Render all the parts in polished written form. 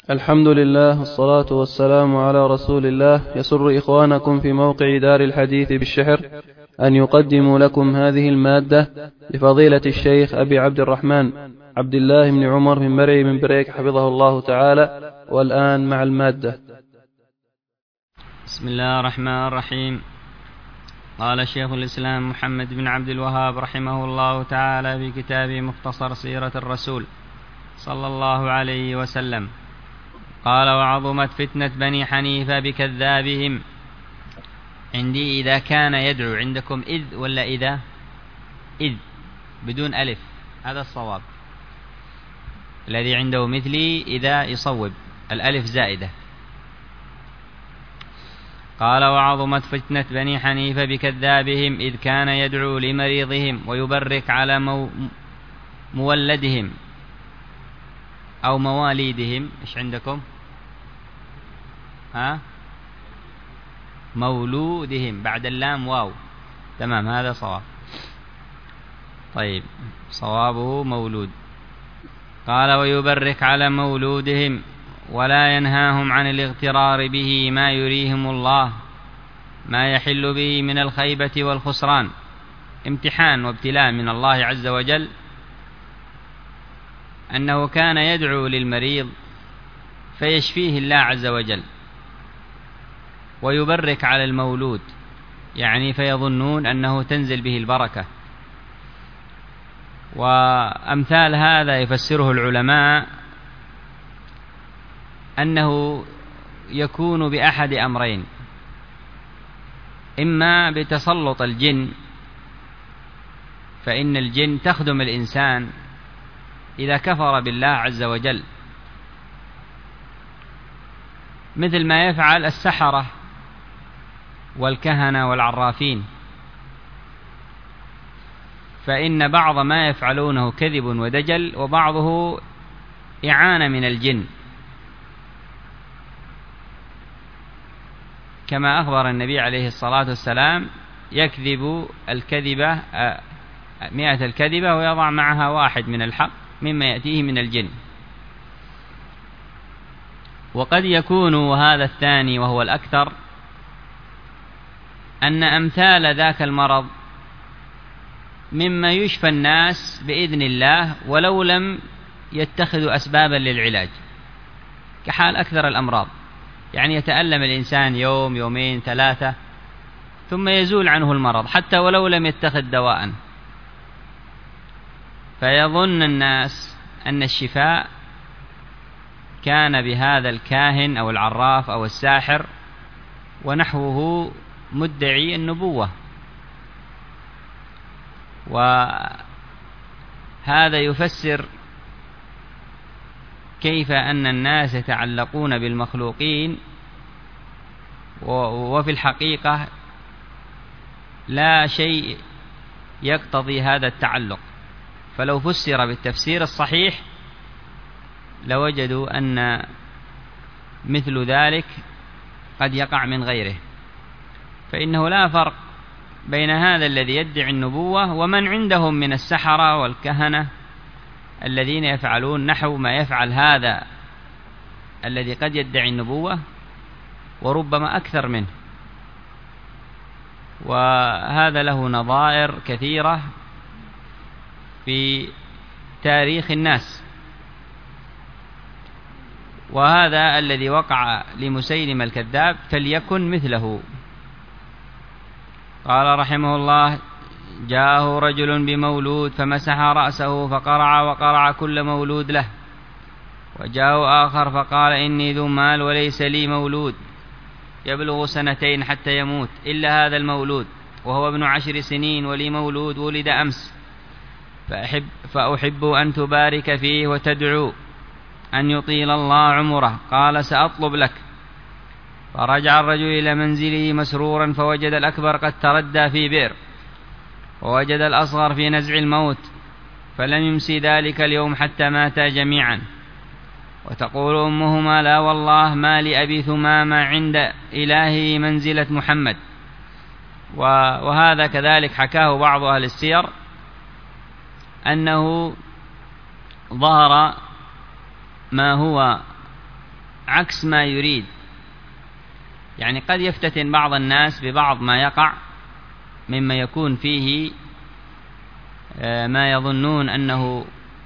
الحمد لله والصلاة والسلام على رسول الله. يسر إخوانكم في موقع دار الحديث بالشحر أن يقدموا لكم هذه المادة لفضيلة الشيخ أبي عبد الرحمن عبد الله بن عمر بن مرعي بن بريك حفظه الله تعالى. والآن مع المادة. بسم الله الرحمن الرحيم. قال شيخ الإسلام محمد بن عبد الوهاب رحمه الله تعالى في كتابه مختصر سيرة الرسول صلى الله عليه وسلم، قال: وعظمت فتنة بني حنيفة بكذابهم. عندي إذا كان يدعو، عندكم إذ ولا إذا؟ إذ بدون ألف، هذا الصواب. الذي عنده مثلي إذا يصوب الألف زائدة. قال: وعظمت فتنة بني حنيفة بكذابهم إذ كان يدعو لمريضهم ويبرك على مولدهم أو مواليدهم. إيش عندكم؟ مولودهم بعد اللام واو. تمام، هذا صواب. طيب، صوابه مولود. قال: ويبرك على مولودهم ولا ينهاهم عن الاغترار به ما يريهم الله ما يحل به من الخيبة والخسران. امتحان وابتلاء من الله عز وجل أنه كان يدعو للمريض فيشفيه الله عز وجل، ويبرك على المولود، يعني فيظنون أنه تنزل به البركة. وأمثال هذا يفسره العلماء أنه يكون بأحد أمرين: إما بتسلط الجن، فإن الجن تخدم الإنسان إذا كفر بالله عز وجل، مثل ما يفعل السحرة والكهنة والعرافين، فإن بعض ما يفعلونه كذب ودجل، وبعضه إعانة من الجن، كما أخبر النبي عليه الصلاة والسلام: يكذب الكذبة 100 الكذبة ويضع معها 1 من الحق مما يأتيه من الجن. وقد يكون، وهذا الثاني وهو الأكثر، أن أمثال ذاك المرض مما يشفى الناس بإذن الله ولو لم يتخذوا أسبابا للعلاج، كحال أكثر الأمراض. يعني يتألم الإنسان يوم، يومين، 3، ثم يزول عنه المرض حتى ولو لم يتخذ دواء، فيظن الناس أن الشفاء كان بهذا الكاهن أو العراف أو الساحر ونحوه مدعي النبوة. وهذا يفسر كيف أن الناس يتعلقون بالمخلوقين، وفي الحقيقة لا شيء يقتضي هذا التعلق. فلو فسر بالتفسير الصحيح لوجدوا أن مثل ذلك قد يقع من غيره، فإنه لا فرق بين هذا الذي يدعي النبوة ومن عندهم من السحرة والكهنة الذين يفعلون نحو ما يفعل هذا الذي قد يدعي النبوة، وربما أكثر منه. وهذا له نظائر كثيرة في تاريخ الناس. وهذا الذي وقع لمسيلم الكذاب فليكن مثله. قال رحمه الله: جاءه رجل بمولود فمسح رأسه فقرع وقرع كل مولود له. وجاءه آخر فقال: إني ذو مال وليس لي مولود يبلغ 2 حتى يموت إلا هذا المولود، وهو ابن 10 سنين، ولي مولود ولد أمس، فأحب أن تبارك فيه وتدعو أن يطيل الله عمره. قال: سأطلب لك. فرجع الرجل إلى منزله مسرورا، فوجد الأكبر قد تردى في بئر، ووجد الأصغر في نزع الموت، فلم يمسي ذلك اليوم حتى ماتا جميعا. وتقول أمهما: لا والله ما لأبي ثمامة عند إلهه منزلة محمد. وهذا كذلك حكاه بعض أهل السير أنه ظهر ما هو عكس ما يريد. يعني قد يفتتن بعض الناس ببعض ما يقع مما يكون فيه ما يظنون أنه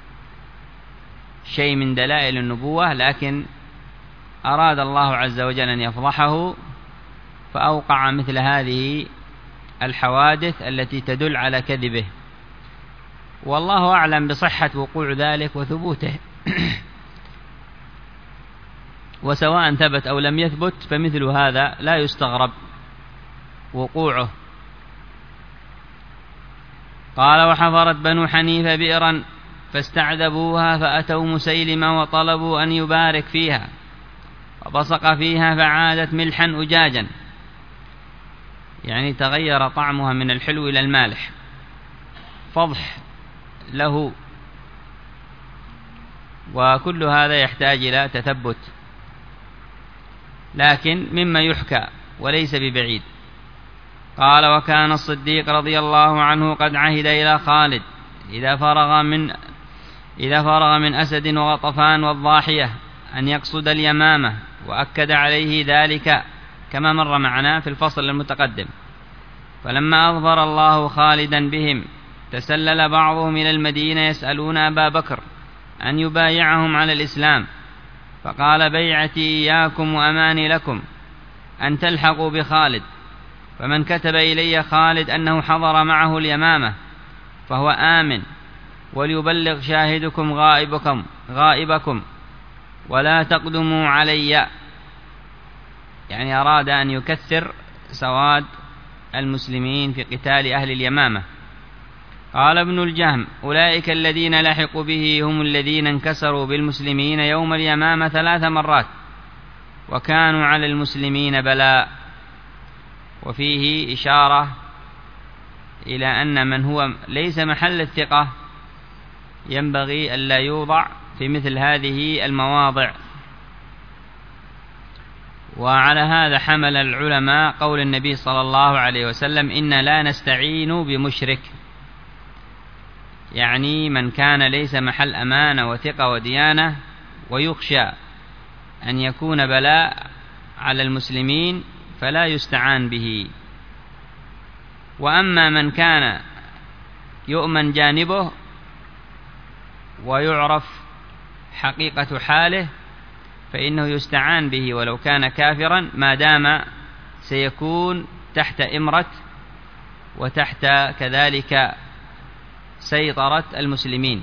شيء من دلائل النبوة، لكن أراد الله عز وجل أن يفضحه فأوقع مثل هذه الحوادث التي تدل على كذبه، والله أعلم بصحة وقوع ذلك وثبوته. وسواء ثبت أو لم يثبت فمثل هذا لا يستغرب وقوعه. قال: وحفرت بنو حنيفة بئرا فاستعذبوها فأتوا مسيلمة وطلبوا أن يبارك فيها، وبصق فيها فعادت ملحا أجاجا، يعني تغير طعمها من الحلو إلى المالح، فضح له. وكل هذا يحتاج إلى تثبت، لكن مما يحكى وليس ببعيد. قال: وكان الصديق رضي الله عنه قد عهد إلى خالد إذا فرغ من أسد وغطفان والضاحية أن يقصد اليمامة، وأكد عليه ذلك كما مر معنا في الفصل المتقدم. فلما أظفر الله خالدا بهم تسلل بعضهم إلى المدينة يسألون أبا بكر أن يبايعهم على الإسلام، فقال: بيعتي إياكم وأماني لكم أن تلحقوا بخالد، فمن كتب إلي خالد أنه حضر معه اليمامة فهو آمن، وليبلغ شاهدكم غائبكم ولا تقدموا علي. يعني أراد أن يكثر سواد المسلمين في قتال أهل اليمامة. قال ابن الجهم: أولئك الذين لحقوا به هم الذين انكسروا بالمسلمين يوم اليمامة 3 مرات، وكانوا على المسلمين بلاء. وفيه إشارة إلى أن من هو ليس محل الثقة ينبغي ألا يوضع في مثل هذه المواضع. وعلى هذا حمل العلماء قول النبي صلى الله عليه وسلم: إن لا نستعين بمشرك، يعني من كان ليس محل أمانة وثقة وديانة ويخشى أن يكون بلاء على المسلمين فلا يستعان به. وأما من كان يؤمن جانبه ويعرف حقيقة حاله فإنه يستعان به ولو كان كافرا، ما دام سيكون تحت إمرة وتحت كذلك سيطرة المسلمين.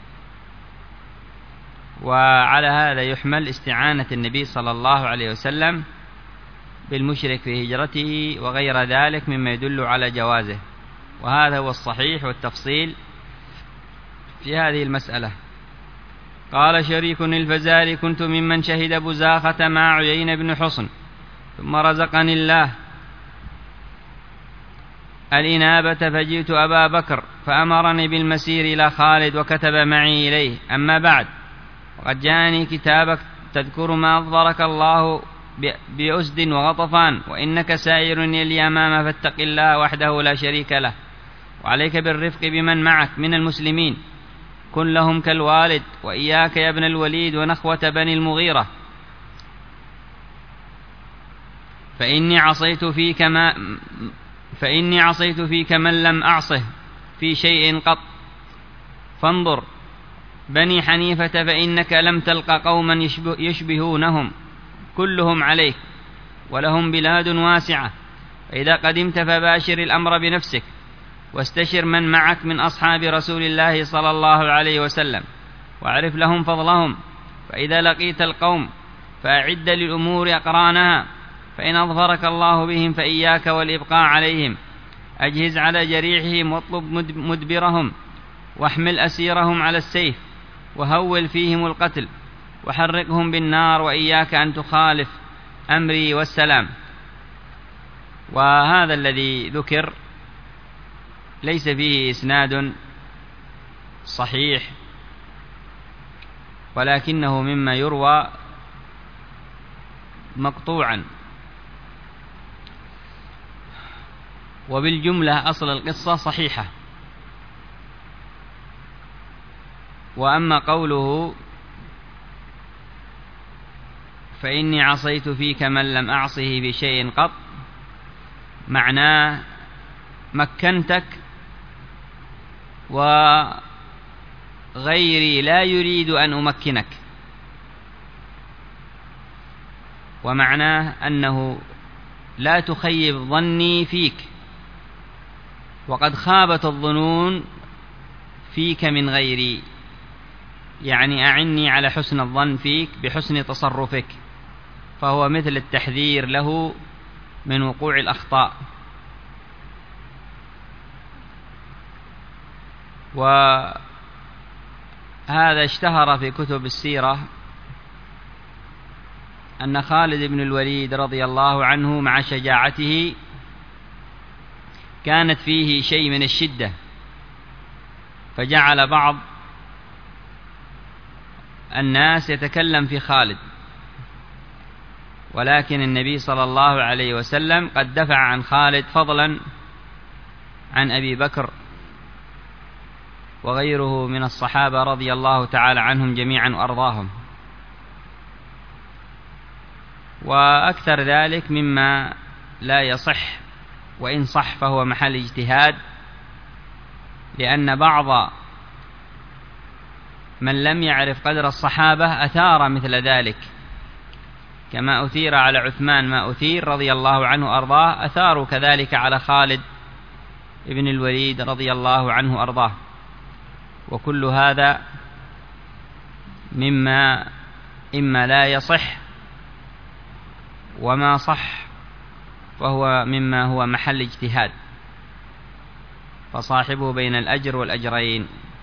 وعلى هذا يحمل استعانة النبي صلى الله عليه وسلم بالمشرك في هجرته وغير ذلك مما يدل على جوازه، وهذا هو الصحيح والتفصيل في هذه المسألة. قال شريك الفزاري: كنت ممن شهد بزاخة مع عيين بن حصن، ثم رزقني الله الإنابة فجئت أبا بكر فأمرني بالمسير إلى خالد وكتب معي إليه: أما بعد، وقد جاءني كتابك تذكر ما أظفرك الله بأسد وغطفان، وإنك سائر اليمامة، فاتق الله وحده لا شريك له، وعليك بالرفق بمن معك من المسلمين، كن لهم كالوالد، وإياك يا ابن الوليد ونخوة بني المغيرة، فإني عصيت فيك من لم أعصه في شيء قط. فانظر بني حنيفة فإنك لم تلق قوما يشبهونهم، كلهم عليك، ولهم بلاد واسعة، فإذا قدمت فباشر الأمر بنفسك، واستشر من معك من أصحاب رسول الله صلى الله عليه وسلم، واعرف لهم فضلهم، فإذا لقيت القوم فأعد للأمور أقرانها، فإن أظفرك الله بهم فإياك والإبقاء عليهم، أجهز على جريحهم واطلب مدبرهم، واحمل أسيرهم على السيف، وهول فيهم القتل، وحرقهم بالنار، وإياك أن تخالف أمري والسلام. وهذا الذي ذكر ليس فيه إسناد صحيح، ولكنه مما يروى مقطوعا. وبالجملة أصل القصة صحيحة. وأما قوله فإني عصيت فيك من لم أعصه بشيء قط، معناه مكنتك وغيري لا يريد أن أمكنك، ومعناه أنه لا تخيب ظني فيك، وقد خابت الظنون فيك من غيري، يعني أعني على حسن الظن فيك بحسن تصرفك، فهو مثل التحذير له من وقوع الأخطاء. وهذا اشتهر في كتب السيرة أن خالد بن الوليد رضي الله عنه مع شجاعته كانت فيه شيء من الشدة، فجعل بعض الناس يتكلم في خالد، ولكن النبي صلى الله عليه وسلم قد دفع عن خالد فضلا عن أبي بكر وغيره من الصحابة رضي الله تعالى عنهم جميعا وأرضاهم. وأكثر ذلك مما لا يصح، وإن صح فهو محل اجتهاد، لأن بعض من لم يعرف قدر الصحابة أثار مثل ذلك، كما أثير على عثمان ما أثير رضي الله عنه وأرضاه، أثاروا كذلك على خالد ابن الوليد رضي الله عنه وأرضاه. وكل هذا مما إما لا يصح، وما صح فهو مما هو محل اجتهاد، فصاحبه بين الأجر والأجرين.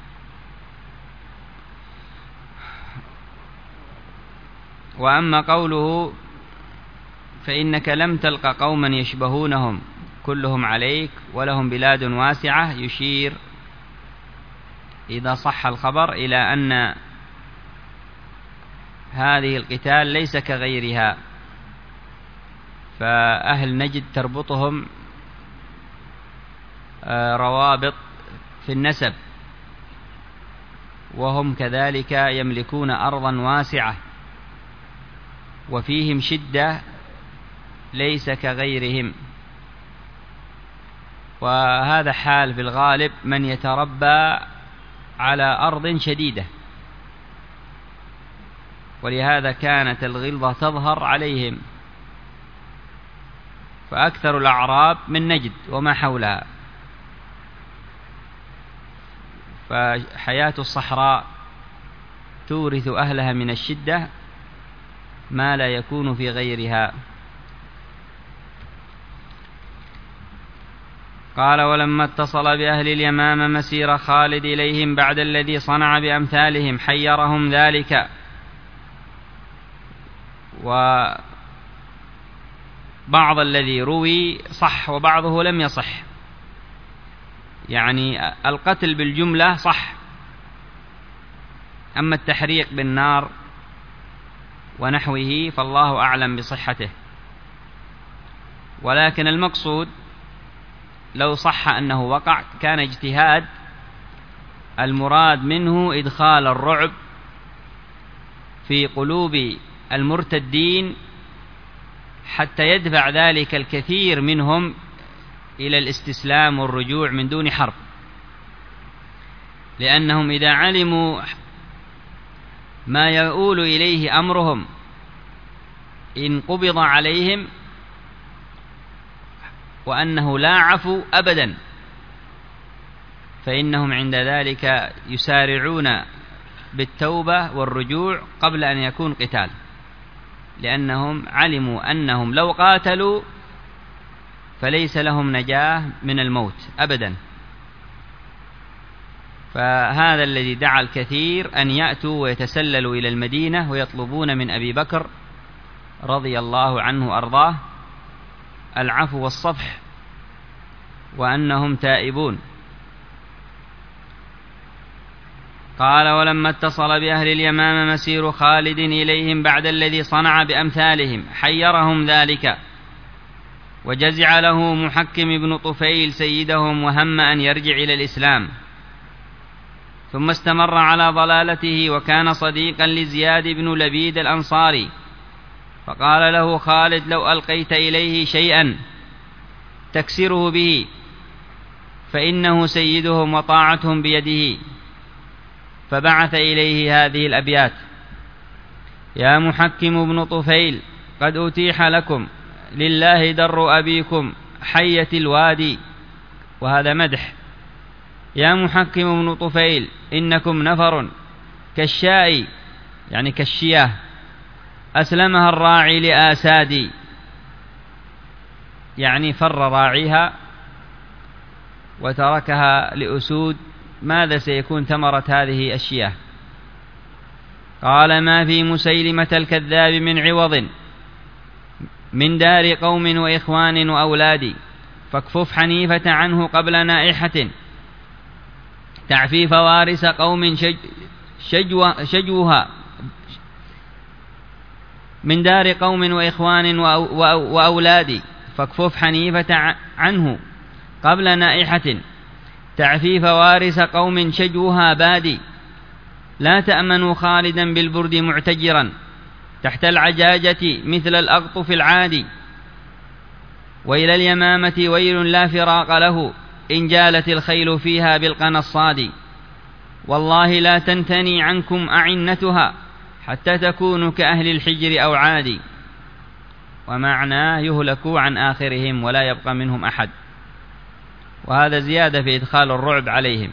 وأما قوله فإنك لم تلق قوما يشبهونهم كلهم عليك ولهم بلاد واسعة، يشير إذا صح الخبر إلى أن هذه القتال ليس كغيرها، فأهل نجد تربطهم روابط في النسب، وهم كذلك يملكون أرضا واسعة وفيهم شدة ليس كغيرهم، وهذا حال في الغالب من يتربى على أرض شديدة، ولهذا كانت الغلظة تظهر عليهم، فأكثر الأعراب من نجد وما حولها، فحياة الصحراء تورث أهلها من الشدة ما لا يكون في غيرها. قال ولما اتصل بأهل اليمامة مسير خالد إليهم بعد الذي صنع بأمثالهم حيرهم ذلك. وبعض الذي روي صح وبعضه لم يصح، يعني القتل بالجملة صح، أما التحريق بالنار ونحوه فالله أعلم بصحته. ولكن المقصود لو صح أنه وقع كان اجتهاد، المراد منه إدخال الرعب في قلوب المرتدين حتى يدفع ذلك الكثير منهم إلى الاستسلام والرجوع من دون حرب، لأنهم إذا علموا ما يؤول إليه أمرهم إن قبض عليهم وأنه لا عفو أبدا، فإنهم عند ذلك يسارعون بالتوبة والرجوع قبل أن يكون قتال، لأنهم علموا أنهم لو قاتلوا فليس لهم نجاة من الموت أبدا. فهذا الذي دعا الكثير أن يأتوا ويتسللوا إلى المدينة ويطلبون من أبي بكر رضي الله عنه أرضاه العفو والصفح وأنهم تائبون. قال ولما اتصل بأهل اليمامة مسير خالد إليهم بعد الذي صنع بأمثالهم حيرهم ذلك، وجزع له محكم بن طفيل سيدهم وهم أن يرجع إلى الإسلام، ثم استمر على ضلالته، وكان صديقا لزياد بن لبيد الأنصاري، فقال له خالد: لو ألقيت إليه شيئا تكسره به فإنه سيدهم وطاعتهم بيده. فبعث إليه هذه الأبيات: يا محكم بن طفيل قد أتيح لكم لله در أبيكم حية الوادي. وهذا مدح. يا محكم بن طفيل إنكم نفر كالشاء، يعني كالشياه، أسلمها الراعي لآسادي، يعني فر راعيها وتركها لأسود. ماذا سيكون ثمرة هذه الشياه؟ قال: ما في مسيلمة الكذاب من عوض من دار قوم وإخوان وأولاد، فاكفف حنيفة عنه قبل نائحة تعفي فوارس قوم شجوها، من دار قوم وإخوان وأولاد، فاكفف حنيفة عنه قبل نائحة تعفي فوارس قوم شجوها بادي. لا تأمنوا خالدا بالبرد معتجرا تحت العجاجة مثل الأغطف العادي، وإلى اليمامة ويل لا فراق له إن جالت الخيل فيها بالقنصاد. والله لا تنتني عنكم أعنتها حتى تكونوا كأهل الحجر أو عادي. ومعناه يهلكوا عن آخرهم ولا يبقى منهم أحد. وهذا زيادة في إدخال الرعب عليهم.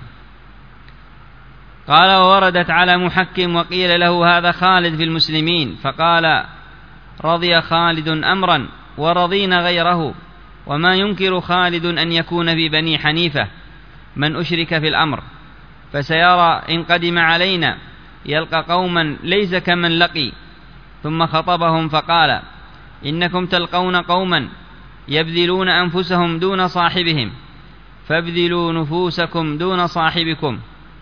قال: ووردت على محكم وقيل له هذا خالد في المسلمين، فقال: رضي خالد أمرا ورضينا غيره، وما ينكر خالد أن يكون في بني حنيفة من أشرك في الأمر، فسيرى إن قدم علينا يلقى قوما ليس كمن لقي. ثم خطبهم فقال: إنكم تلقون قوما يبذلون أنفسهم دون صاحبهم، فابذلوا نفوسكم دون صاحبكم.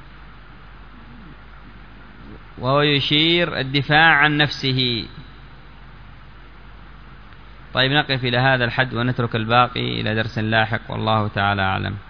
وهو يشير الدفاع عن نفسه. طيب، نقف إلى هذا الحد ونترك الباقي إلى درس لاحق، والله تعالى أعلم.